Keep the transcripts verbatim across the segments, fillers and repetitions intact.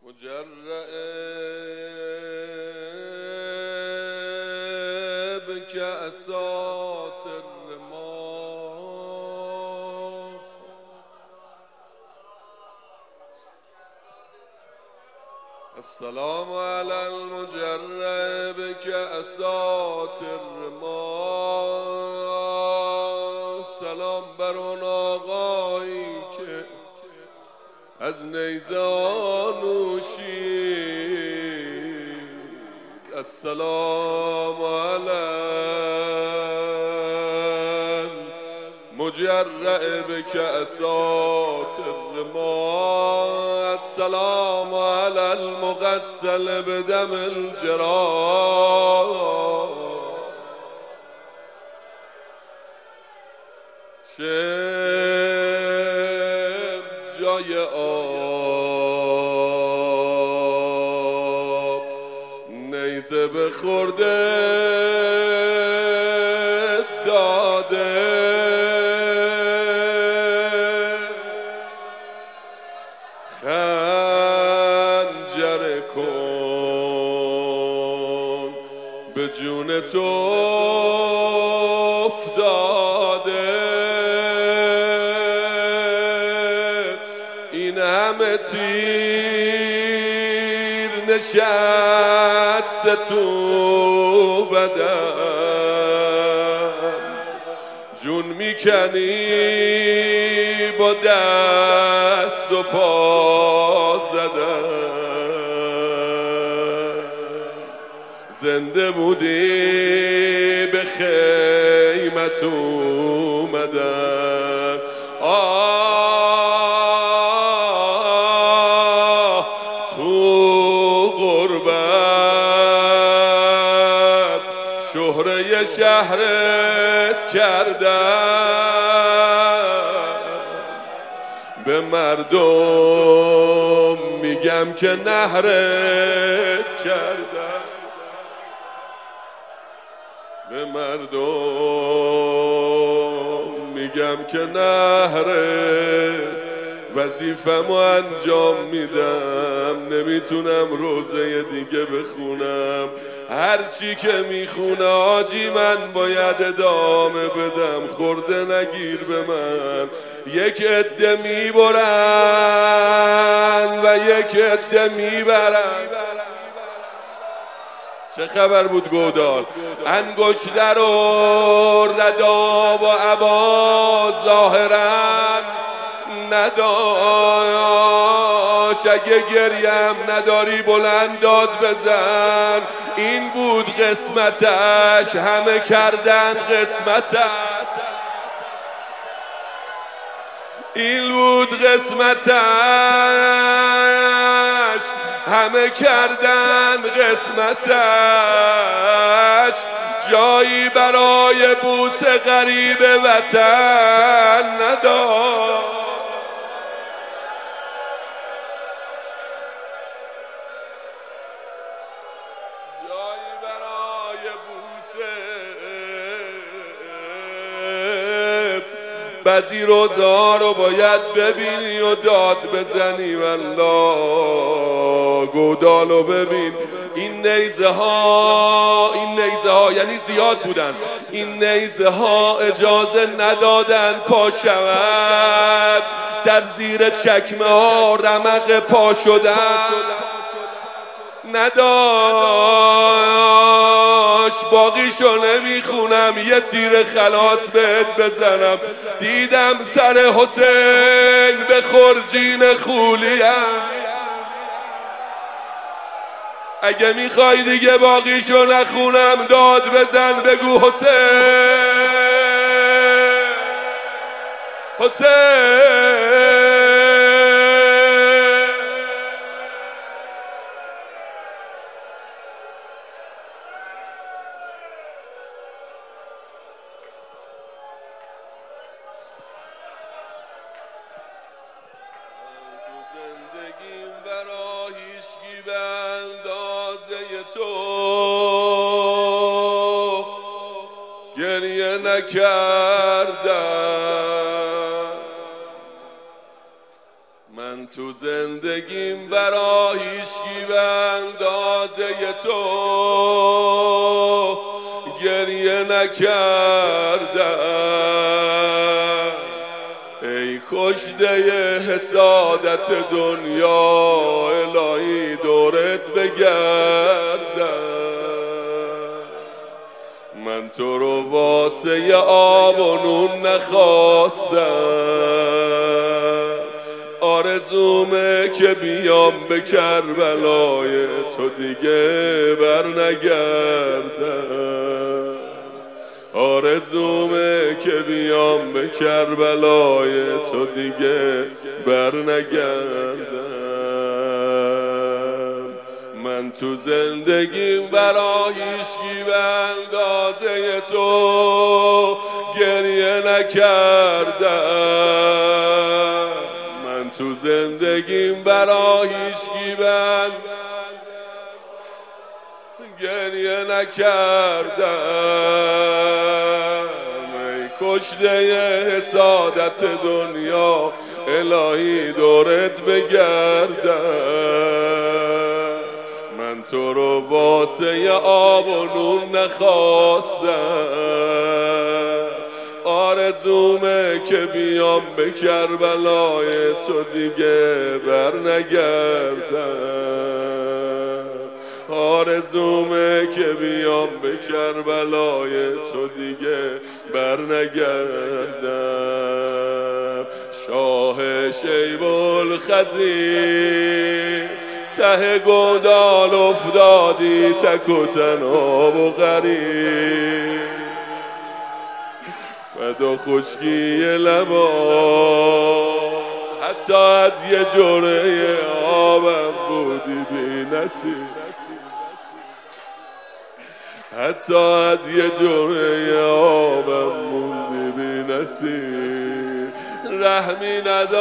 مجرب که اساطر ما السلام علی المجرب که اساطر ما سلام بر اون آقایی که از نیزه آنوشید السلام علی المجرب که اساطر ما السلام علی المغسل بدم الجراح شب جای آب نیزه به خورده داده خنجر کن به جون تو افتاده این همه تیر نشسته تو بدن جون میکنی با دست و پا زدن زنده بودی به خیمت اومدن آه تو غربت شهره شهرت کردن به مردم میگم که نهرت کردن به مردم میگم که نهره وظیفه‌مو انجام میدم نمیتونم روزه دیگه بخونم هرچی که میخونه آجی من باید ادامه بدم خورده نگیر به من یک عده میبرن و یک عده میبرن چه خبر بود گودال انگشتر و ردا و عبا ظاهرا نداشت اگه گریم نداری بلند داد بزن این بود قسمتش همه کردن قسمتش این بود قسمتش همه کردن قسمتش جایی برای بوس غریب وطن نداشت جایی برای بوسه بعضی روزا رو باید ببینی و داد بزنی والله گودالو ببین این نیزه ها این نیزه ها یعنی زیاد بودن این نیزه ها اجازه ندادن پا شود در زیر چکمه ها رمق پا شدن نداشت باقیشو نمیخونم یه تیر خلاص بهت بزنم دیدم سر حسین به خرجین خولیم اگه میخوای دیگه باقیشو نخونم داد بزن بگو حسین حسین گریه نکردم من تو زندگیم برا هیچکی به اندازه تو گریه نکردم. ای کشته حسادت دنیا الهی دورت بگردم. من تو رو واسه آب و نون نخواستم، آرزومه که بیام به کربلای تو دیگه بر نگردم. آرزومه که بیام به کربلای تو دیگه بر نگردم. من تو زندگیم برا هیچکی به اندازه تو گریه نکردم. من تو زندگیم برا هیچکی به گریه نکردم. ای کشته حسادت دنیا الهی دورت بگردم. من تو رو واسه آب و نون نخواستم، آرزومه که بیام به کربلای تو دیگه بر نگردم. آرزومه که بیام به کربلای تو دیگه بر نگردم. شاه شیب الخزیر ته گودال افتادی تک و تناب و غریب، فدا خشکی لبا حتی از یه جوره آبم بودی بی نصیب، حتی از یه جوره آبم موندی بی نصیب. رحمی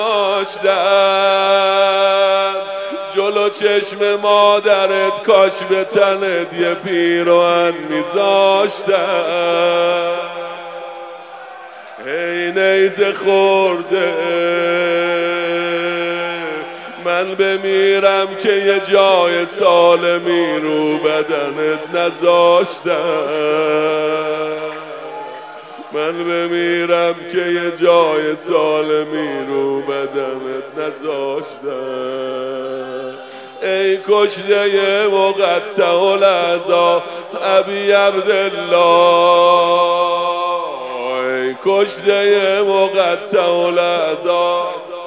نداشتن جلو چشم مادرت، کاش به تنت یه پیراهن میذاشتن. ای نیزه خورده من بمیرم که یه جای سالمی رو بدنت نذاشتن. من بمیرم که یه جای سالمی رو بدنت نذاشتن. ای کشته مقطع الاعضا ابی عبدالله، ای کشته مقطع الاعضا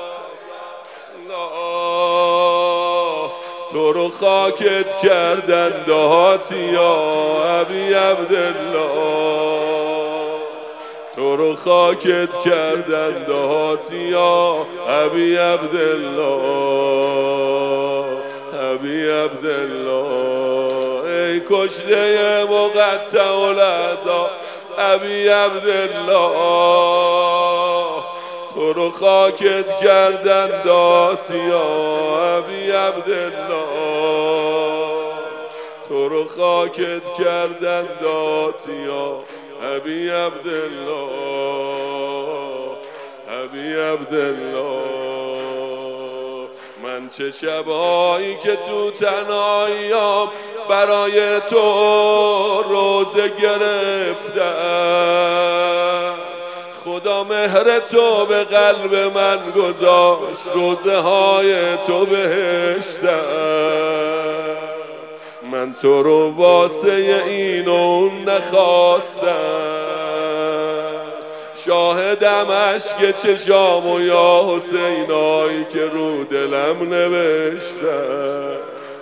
تو رو خاکت کردن دهاتی یا ابی عبدالله، تو رو خاکت کردن دهاتی یا ابی عبدالله، ابی عبدالله. ای کشته مقطع الاعضا ابی عبدالله، تو رو خاکت کردن دهاتی یا ابی عبدالله، تو رو خاکت کردن دهاتی یا ابی عبدالله، ابی عبدالله. من چه شبایی که تو تنهاییام برای تو روزه گرفتم، خدا مهر تو به قلب من گذاشت، روزه های تو بهشتم. من تو رو واسه این و اون نخواستم، شاهدم اشک چشام و یا حسینایی که رو دلم نوشتم،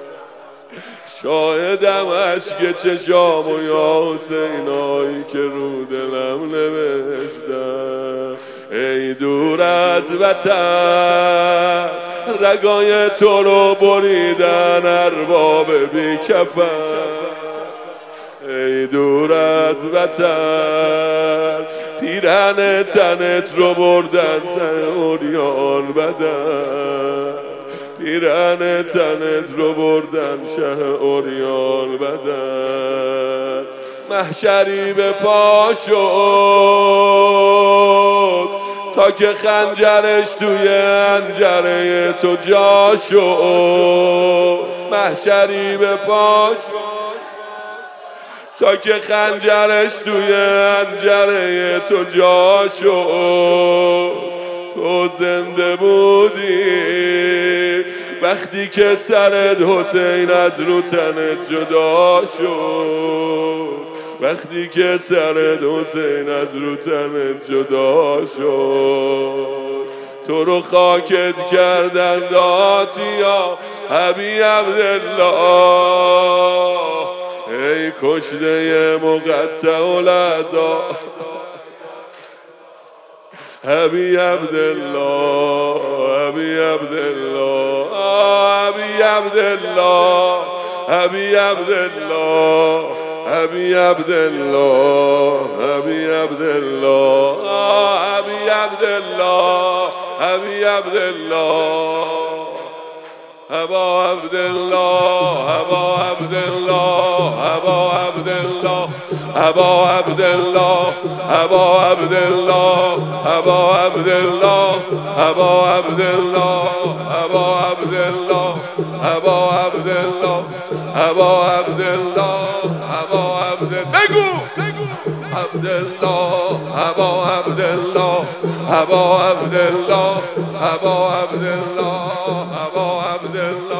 شاهدم اشک چشام و یا حسینایی که رو دلم نوشتم. ای دور از وطن رگای تو رو بریدن ارباب بی کفن، ای دور از وطن پیرهن تنت رو بردن تن اوریان بدن، پیرهن تنت رو بردن شه اوریان بدن. محشری به پا شد تا که خنجرش توی انجره تو جا شد، محشری به پاش تا که خنجرش توی انجره تو جا شد. تو زنده بودی وقتی که سرت حسین از رو تنت جدا شد، وقتی که سرت حسین از رو تنت جدا شد. تو رو خاکت کردن داتیا حبی عبدالله، ای کشته مقطع العزا حبی عبدالله، حبی عبدالله، حبی عبدالله، حبی عبدالله، حبی عبدالله، حبی عبدالله، حبی عبدالله، حبی عبدالله، ابا عبدالله، ابا عبدالله، ابا عبدالله، ابا عبدالله، ابا عبدالله، ابا عبدالله، ابا عبدالله، ابا عبدالله، ابا عبدالله، ابا عبدالله، ابا عبدالله، بگو عبدالله، ابا عبدالله، ابا عبدالله، ابا عبدالله، ابا عبدالله.